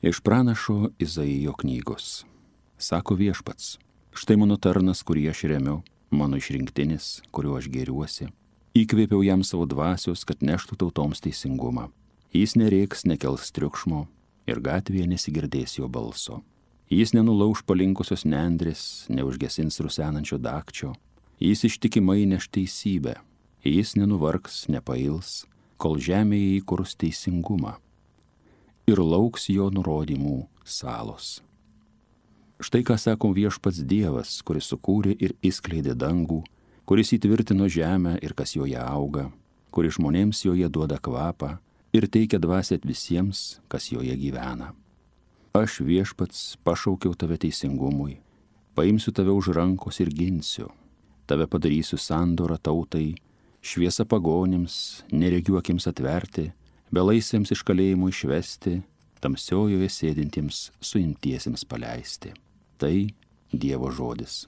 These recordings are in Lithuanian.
Iš pranašo Izaijo knygos. Sako Viešpats, štai mano tarnas, kurį aš remiu, mano išrinktinis, kuriuo aš gėriuosi. Įkvėpiau jam savo dvasios, kad neštų tautoms teisingumą. Jis nerėks, nekels triukšmo ir gatvėje nesigirdės jo balso. Jis nenulauš palinkusios nendrės, neužgesins rusenančio dakčio. Jis ištikimai neš teisybę. Jis nenuvargs, nepails, kol žemėje įkurs teisingumą. Ir lauks jo nurodymų salos. Štai ką sako Viešpats Dievas, kuris sukūrė ir įskleidė dangų, kuris įtvirtino žemę ir kas joje auga, kuris žmonėms joje duoda kvapą ir teikia dvasią visiems, kas joje gyvena. Aš Viešpats pašaukiau tave teisingumui, paimsiu tave už rankos ir ginsiu, tave padarysiu sandorą tautai, šviesa pagonims, neregiuokims atverti, belaisvėms iš kalėjimų išvesti, tamsiojoje sėdintiems suimtiesiems paleisti. Tai Dievo žodis.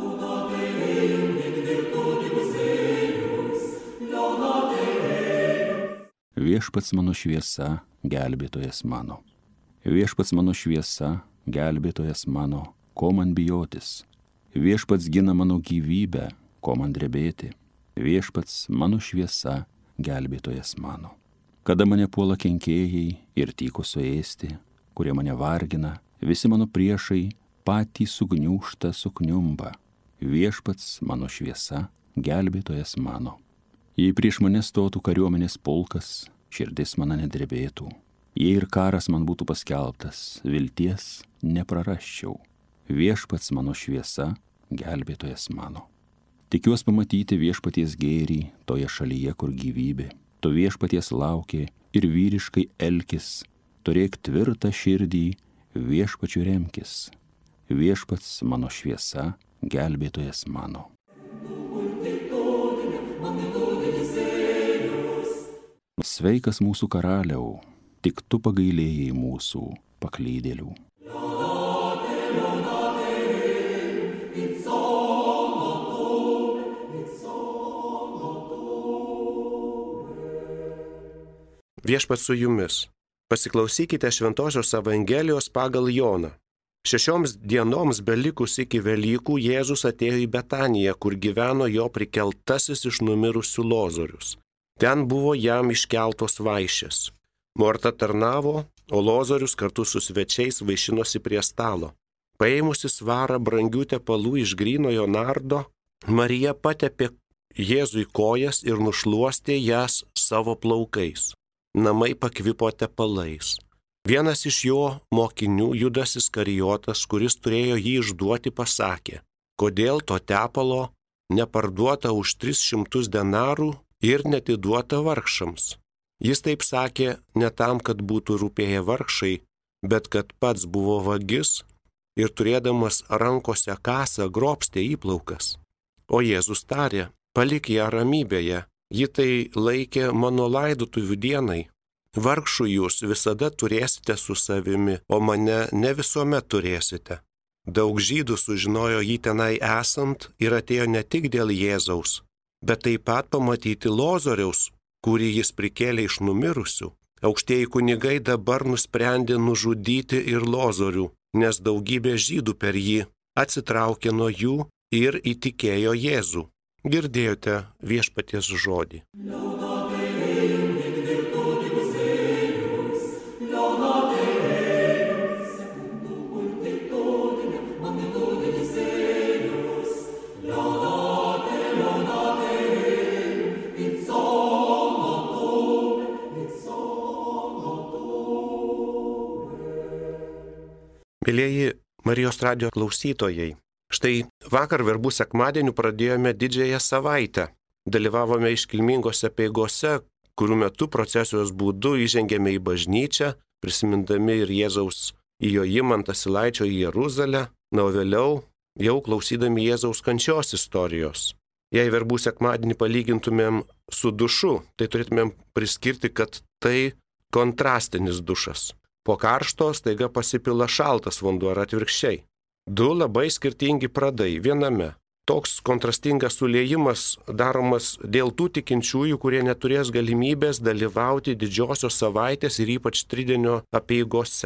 Viešpats mano šviesa, gelbėtojas mano. Viešpats mano šviesa, gelbėtojas mano, ko man bijotis. Viešpats gina mano gyvybę, ko man drebėti. Viešpats mano šviesa, gelbėtojas mano. Kada mane puola kenkėjai ir tyko suėsti, kurie mane vargina, visi mano priešai patys sugniūžta, sukniumba. Viešpats mano šviesa, gelbėtojas mano. Jei prieš mane stotų kariuomenės pulkas, širdis mano nedrebėtų. Jei ir karas man būtų paskelbtas, vilties neprarasčiau. Viešpats mano šviesa, gelbėtojas mano. Tikiuos pamatyti Viešpaties gėrį toje šalyje, kur gyvybė. Tu Viešpaties lauki ir vyriškai elkis, turėk tvirtą širdį, Viešpačiu remkis. Viešpats mano šviesa, gelbėtojas mano. Sveikas mūsų karaliau, tik tu pagailėjai mūsų paklydėlių. Viešpats su jumis. Pasiklausykite Šventosios Evangelijos pagal Joną. 6 dienoms belikus iki Velykų Jėzus atėjo į Betaniją, kur gyveno jo prikeltasis iš numirusių Lozorius. Ten buvo jam iškeltos vaišės. Morta tarnavo, o Lozorius kartu su svečiais vaišinosi prie stalo. Paėmusi svarą brangių tepalų iš grynojo nardo, Marija patepė Jėzui kojas ir nušluostė jas savo plaukais. Namai pakvipo tepalais. Vienas iš jo mokinių, Judas Iskarijotas, kuris turėjo jį išduoti, pasakė, kodėl to tepalo neparduota už 300 denarų ir netiduota vargšams. Jis taip sakė ne tam, kad būtų rūpėję vargšai, bet kad pats buvo vagis ir turėdamas rankose kasą grobstė įplaukas. O Jėzus tarė, palik ją ramybėje. Ji tai laikė mano laidotuvių dienai. Vargšų jūs visada turėsite su savimi, o mane ne visuomet turėsite. Daug žydų sužinojo jį tenai esant ir atėjo ne tik dėl Jėzaus, bet taip pat pamatyti Lozoriaus, kurį jis prikėlė iš numirusių. Aukštieji kunigai dabar nusprendė nužudyti ir Lozorių, nes daugybė žydų per jį atsitraukė nuo jų ir įtikėjo Jėzų. Girdėjote Viešpaties žodį. Mėlieji Marijos radijo klausytojai, štai vakar verbų sekmadienių pradėjome didžiąją savaitę. Dalyvavome iškilmingose apeigose, kurių metu procesijos būdu įžengėme į bažnyčią, prisimindami ir Jėzaus įjojimą ant Asilaičio į Jeruzalę, na o vėliau jau klausydami Jėzaus kančios istorijos. Jei verbų sekmadienį palygintumėm su dušu, tai turėtumėm priskirti, kad tai kontrastinis dušas. Po karšto staiga pasipila šaltas vanduo ar atvirkščiai. Du labai skirtingi pradai viename. Toks kontrastingas suliejimas daromas dėl tų tikinčiųjų, kurie neturės galimybės dalyvauti didžiosios savaitės ir ypač tridienio apeigose.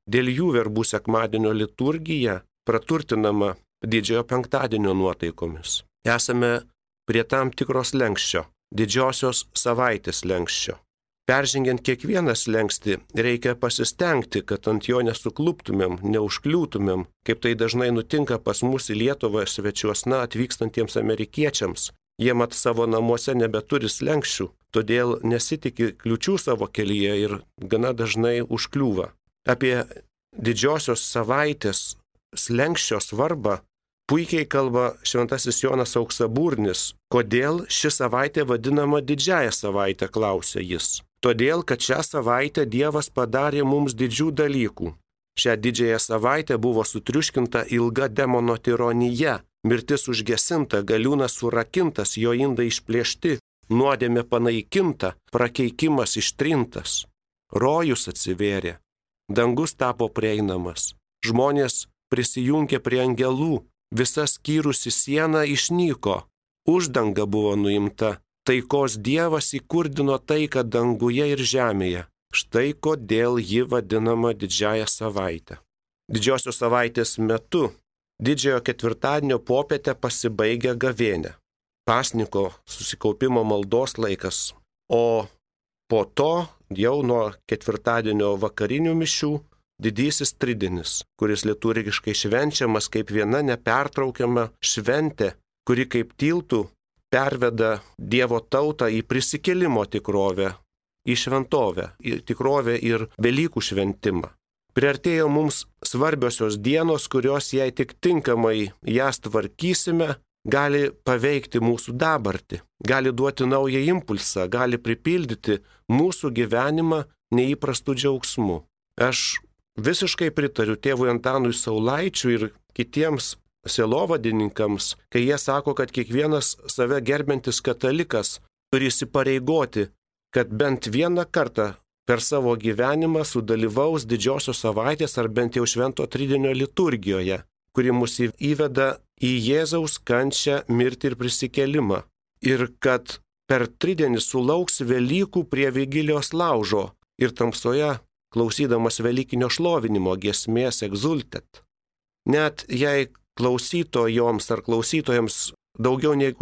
Dėl jų verbų sekmadienio liturgija praturtinama didžiojo penktadienio nuotaikomis. Esame prie tam tikros slenksčio, didžiosios savaitės slenksčio. Peržengiant kiekvieną slenkstį, reikia pasistengti, kad ant jo nesukluptumėm, neužkliūtumėm, kaip tai dažnai nutinka pas mus į Lietuvą svečiuosna atvykstantiems amerikiečiams. Jie mat savo namuose nebeturi slenkščių, todėl nesitiki kliučių savo kelyje ir gana dažnai užkliūva. Apie didžiosios savaitės slenkščio svarbą puikiai kalba šventasis Jonas Auksaburnis. Kodėl ši savaitė vadinama didžiąja savaitė, klausia jis. Todėl, kad šią savaitę Dievas padarė mums didžių dalykų. Šią didžiąją savaitę buvo sutriuškinta ilga demono tironija, mirtis užgesinta, galiūnas surakintas, jo indai išplėšti, nuodėmė panaikinta, prakeikimas ištrintas. Rojus atsivėrė, dangus tapo prieinamas, žmonės prisijungė prie angelų, visa skyrusi siena išnyko, uždanga buvo nuimta. Taikos Dievas įkurdino taiką danguje ir žemėje. Štai kodėl ji vadinama didžiąja savaitė. Didžiosios savaitės metu, didžiojo ketvirtadienio popietę pasibaigia gavėnia. Pasniko susikaupimo maldos laikas. O po to jau nuo ketvirtadienio vakarinių mišių didysis tridienis, kuris liturgiškai švenčiamas kaip viena nepertraukiama šventė, kuri kaip tiltų perveda Dievo tautą į prisikėlimo tikrovę, į šventovę, į tikrovę ir Velykų šventimą. Priartėjo mums svarbiosios dienos, kurios jei tik tinkamai jas tvarkysime, gali paveikti mūsų dabartį, gali duoti naują impulsą, gali pripildyti mūsų gyvenimą neįprastų džiaugsmų. Aš visiškai pritariu tėvui Antanui Saulaičiui ir kitiems sielovadininkams, kai jie sako, kad kiekvienas save gerbiantis katalikas turi įsipareigoti, kad bent vieną kartą per savo gyvenimą sudalyvaus didžiosios savaitės ar bent jau švento tridienio liturgijoje, kuri mus įveda į Jėzaus kančią, mirtį ir prisikėlimą. Ir kad per tridienį sulauks Velykų prie Vigilijos laužo ir tamsoje klausydamas Velykinio šlovinimo giesmės Exultet. Net jei klausytojoms ar klausytojams daugiau negu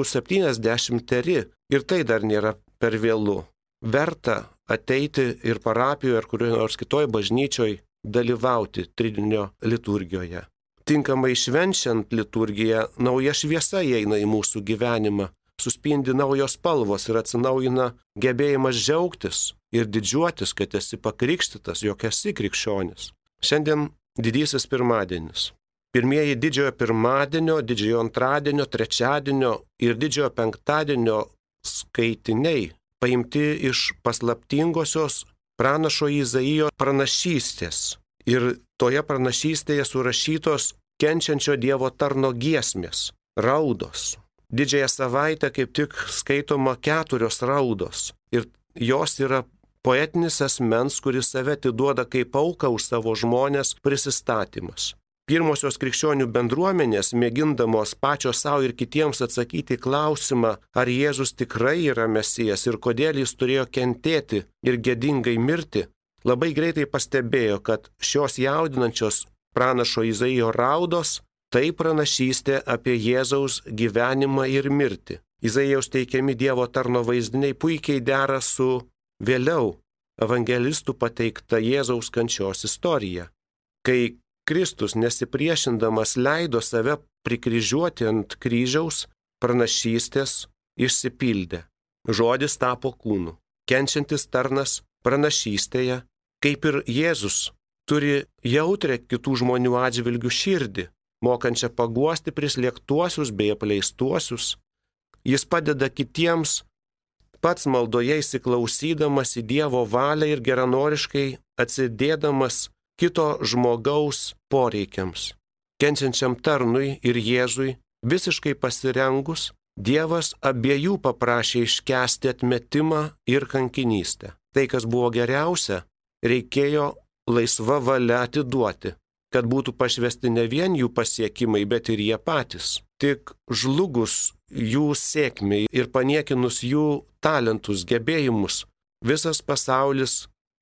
70 ir tai dar nėra per vėlu. Verta ateiti ir parapijoje ar kurioje nors kitoj bažnyčioj dalyvauti tridienio liturgijoje. Tinkamai švenčiant liturgiją, nauja šviesa įeina į mūsų gyvenimą, suspindi naujos spalvos ir atsinaujina gebėjimas džiaugtis ir didžiuotis, kad esi pakrikštytas, jog esi krikščionis. Šiandien didysis pirmadienis. Pirmieji didžiojo pirmadienio, didžiojo antradienio, trečiadienio ir didžiojo penktadienio skaitiniai paimti iš paslaptingosios pranašo Izaijo pranašystės. Ir toje pranašystėje surašytos kenčiančio Dievo tarno giesmės, raudos. Didžiąją savaitę kaip tik skaitoma 4 raudos. Ir jos yra poetinis asmens, kuris save atiduoda kaip auką už savo žmonės prisistatymas. Pirmosios krikščionių bendruomenės, mėgindamos pačios savo ir kitiems atsakyti klausimą, ar Jėzus tikrai yra Mesijas ir kodėl jis turėjo kentėti ir gėdingai mirti, labai greitai pastebėjo, kad šios jaudinančios pranašo Izaijo raudos tai pranašystė apie Jėzaus gyvenimą ir mirtį. Izaijaus teikiami Dievo tarno vaizdiniai puikiai dera su vėliau evangelistų pateikta Jėzaus kančios istorija, kai Kristus nesipriešindamas leido save prikryžiuoti ant kryžiaus, pranašystės išsipildė. Žodis tapo kūnu. Kenčiantis tarnas pranašystėje, kaip ir Jėzus, turi jautrę kitų žmonių atžvilgių širdį, mokančią paguosti prislėgtuosius bei apleistuosius. Jis padeda kitiems, pats maldoje įsiklausydamas į Dievo valią ir geranoriškai atsidėdamas kito žmogaus poreikiams. Kenčiančiam tarnui ir Jėzui visiškai pasirengus, Dievas abiejų paprašė iškęsti atmetimą ir kankinystę. Tai, kas buvo geriausia, reikėjo laisva valia atiduoti, kad būtų pašvesti ne vien jų pasiekimai, bet ir jie patys. Tik žlugus jų sėkmei ir paniekinus jų talentus, gebėjimus, visas pasaulis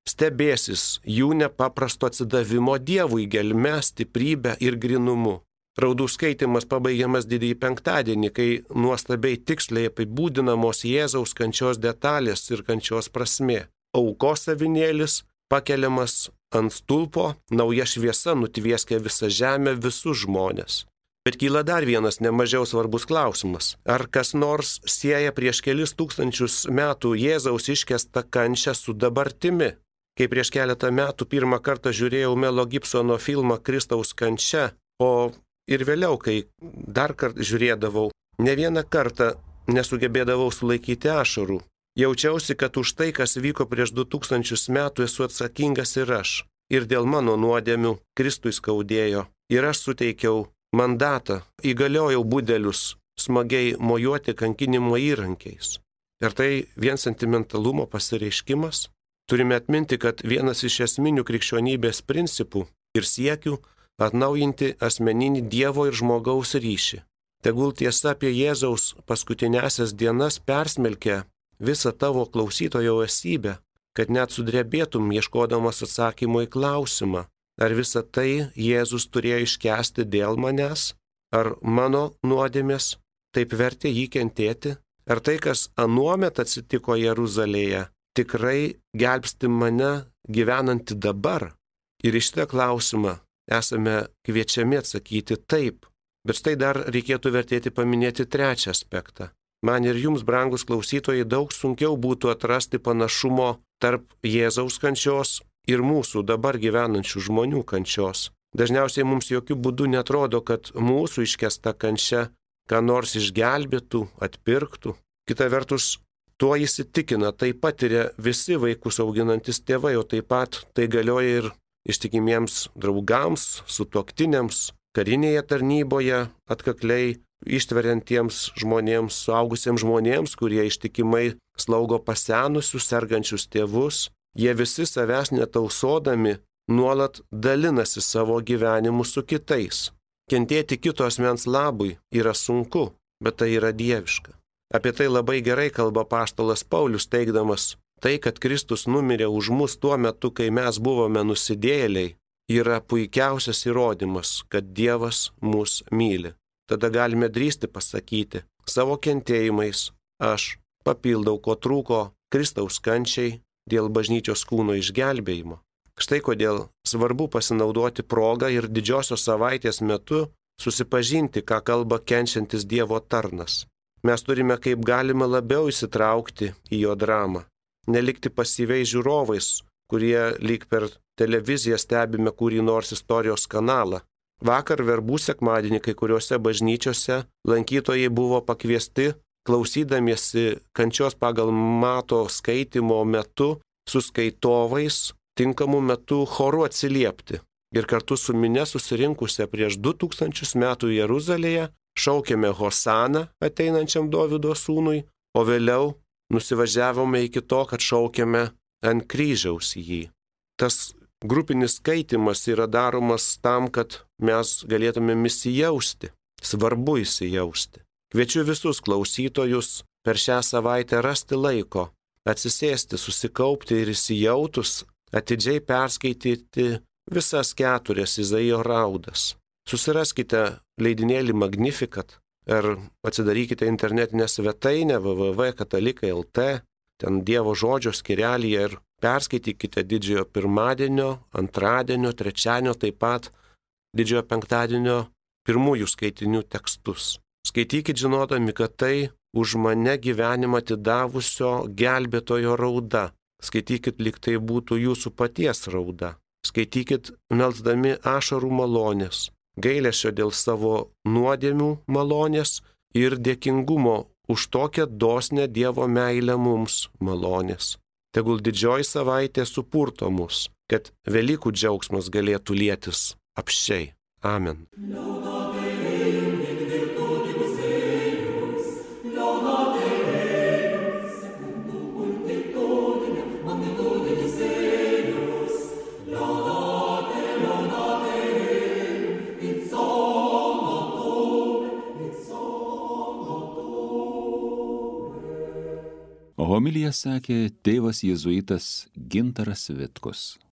stebėsis jų nepaprasto atsidavimo Dievui gelme, stiprybę ir grinumu. Raudų skaitimas pabaigiamas Didįjį penktadienį, kai nuostabiai tiksliai apibūdinamos Jėzaus kančios detalės ir kančios prasmė. Aukos avinėlis pakeliamas ant stulpo, nauja šviesa nutvieskia visą žemę, visus žmonės. Bet kyla dar vienas nemažiau svarbus klausimas. Ar kas nors sieja prieš kelis tūkstančius metų Jėzaus iškestą kančią su dabartimi? Kai prieš keletą metų pirmą kartą žiūrėjau Melo Gibsono filmą Kristaus kančia, o ir vėliau, kai dar kartą žiūrėdavau, ne vieną kartą nesugebėdavau sulaikyti ašarų. Jaučiausi, kad už tai, kas vyko prieš 2000 metų, esu atsakingas ir aš. Ir dėl mano nuodėmių Kristui skaudėjo. Ir aš suteikiau mandatą, įgaliojau budelius smagiai mojuoti kankinimo įrankiais. Ir tai vien sentimentalumo pasireiškimas? Turime atminti, kad vienas iš esminių krikščionybės principų ir siekių atnaujinti asmeninį Dievo ir žmogaus ryšį. Tegul tiesa apie Jėzaus paskutinėsias dienas persmelkia visą tavo klausytojo esybę, kad net sudrebėtum ieškodamas atsakymo į klausimą, ar visą tai Jėzus turėjo iškęsti dėl manęs, ar mano nuodėmės taip vertė jį kentėti, ar tai, kas anuomet atsitiko Jeruzalėje, tikrai gelbsti mane gyvenantį dabar. Ir iš šitą klausimą esame kviečiami atsakyti taip. Bet štai dar reikėtų vertėti paminėti trečią aspektą. Man ir jums, brangus klausytojai, daug sunkiau būtų atrasti panašumo tarp Jėzaus kančios ir mūsų dabar gyvenančių žmonių kančios. Dažniausiai mums jokių būdų netrodo, kad mūsų iškesta kančia ką nors išgelbėtų, atpirktų. Kita vertus, tuo įsitikina, tai patiria visi vaikus auginantis tėvai, o taip pat tai galioja ir ištikimiems draugams, sutuoktiniams, karinėje tarnyboje atkakliai ištveriantiems žmonėms, suaugusiems žmonėms, kurie ištikimai slaugo pasenusius, sergančius tėvus. Jie visi savęs netausodami nuolat dalinasi savo gyvenimu su kitais. Kentėti kito asmens labui yra sunku, bet tai yra dieviška. Apie tai labai gerai kalba apaštalas Paulius, teigdamas, tai, kad Kristus numirė už mus tuo metu, kai mes buvome nusidėjėliai, yra puikiausias įrodymas, kad Dievas mus myli. Tada galime drįsti pasakyti, savo kentėjimais aš papildau, ko trūko Kristaus kančiai dėl bažnyčios kūno išgelbėjimo. Štai kodėl svarbu pasinaudoti progą ir didžiosios savaitės metu susipažinti, ką kalba kenčiantis Dievo tarnas. Mes turime kaip galima labiau įsitraukti į jo dramą, nelikti pasyviais žiūrovais, kurie lyg per televiziją stebime kurį nors istorijos kanalą. Vakar verbų sekmadienį kai kuriuose bažnyčiose lankytojai buvo pakviesti, klausydamiesi kančios pagal Mato skaitimo metu, su skaitovais, tinkamų metų choru atsiliepti. Ir kartu su minia susirinkusią prieš 2000 metų Jeruzalėje šaukėme Hosaną ateinančiam Dovydo sūnui, o vėliau nusivažiavome iki to, kad šaukėme ant kryžiaus jį. Tas grupinis skaitimas yra daromas tam, kad mes galėtume įsijausti. Svarbu įsijausti. Kviečiu visus klausytojus per šią savaitę rasti laiko, atsisėsti, susikaupti ir įsijautus, atidžiai perskaityti visas 4 Izaijo raudas. Susiraskite leidinėlį Magnificat ar atsidarykite internetinę svetainę www.katalikai.lt, ten Dievo žodžio skyrelyje ir perskaitykite didžiojo pirmadienio, antradienio, trečiadienio, taip pat didžiojo penktadienio pirmųjų skaitinių tekstus. Skaitykit žinodami, kad tai už mane gyvenimą atidavusio gelbėtojo rauda. Skaitykit, lyg tai būtų jūsų paties rauda. Skaitykit melsdami ašarų malonės, gailesčio dėl savo nuodėmių malonės ir dėkingumo už tokią dosnę Dievo meilę mums malonės. Tegul didžioji savaitė supurto mus, kad Velykų džiaugsmas galėtų lietis apsčiai. Amen. Homiliją sakė tėvas jėzuitas Gintaras Vitkus.